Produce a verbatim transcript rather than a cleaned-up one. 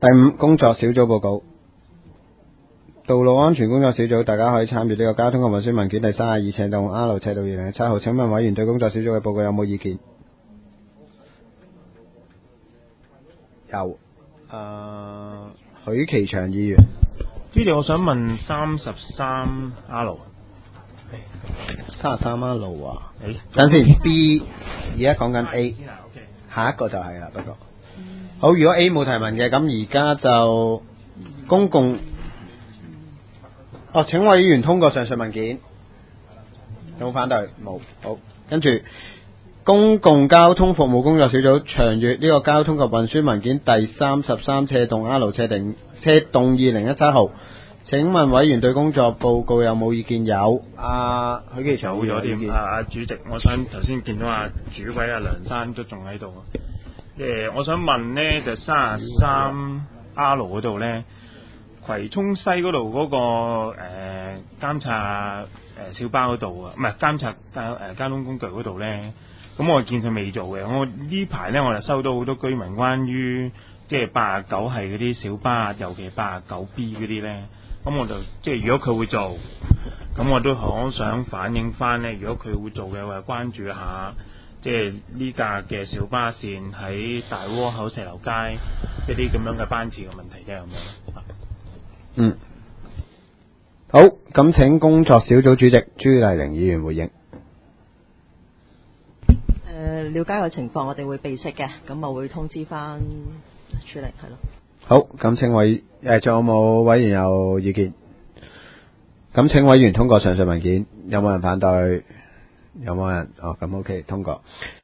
第五，工作小組報告。道路安全工作小組，大家可以參與呢個交通及運輸文件第三十二尺度 R 尺度二零一七號。請問委員對工作小組嘅報告有冇意見？有。誒，許其祥議員。 主席，我想問三十三 R。 三十三 R 啊？ 誒， 等先 B， 而家講緊 A， 下一個就係啦。不過，好，如果 A 冇提問嘅，咁而家就公共。哦，請委員通過上述文件。有冇反對？冇。好，跟住公共交通服務工作小組詳閱呢個交通及運輸文件第三十三尺動 R 尺定尺動二零一七號。請問委員對工作報告有冇意見？有。啊，許其祥有咗添。啊啊，主席，我想頭先見到啊主委啊梁生都仲喺度。誒、呃，我想問呢，就三十三 R 嗰度呢。葵涌西嗰度嗰個誒、呃、監察誒、呃、小巴嗰度啊，唔係監察交誒、呃、交通工具嗰度咧，咁我見佢未做嘅。我呢排咧我就收到好多居民關於即係八十九係嗰啲小巴，尤其八十九 B 嗰啲咧，咁我就即係如果佢會做，咁我都好想反映翻咧，如果佢會做嘅話，關注一下即係呢架嘅小巴線喺大窩口石樓街一啲咁樣嘅班次嘅問題啫，咁樣。 嗯，好，咁請工作小組主席朱麗玲議員回應。 誒、呃，了解個情況，我哋會備悉嘅，咁我會通知翻處理，係咯。 好，咁請委誒，仲有冇委員有意見？咁請委員通過上述文件，有冇人反對？有冇人？哦，咁 OK，通過。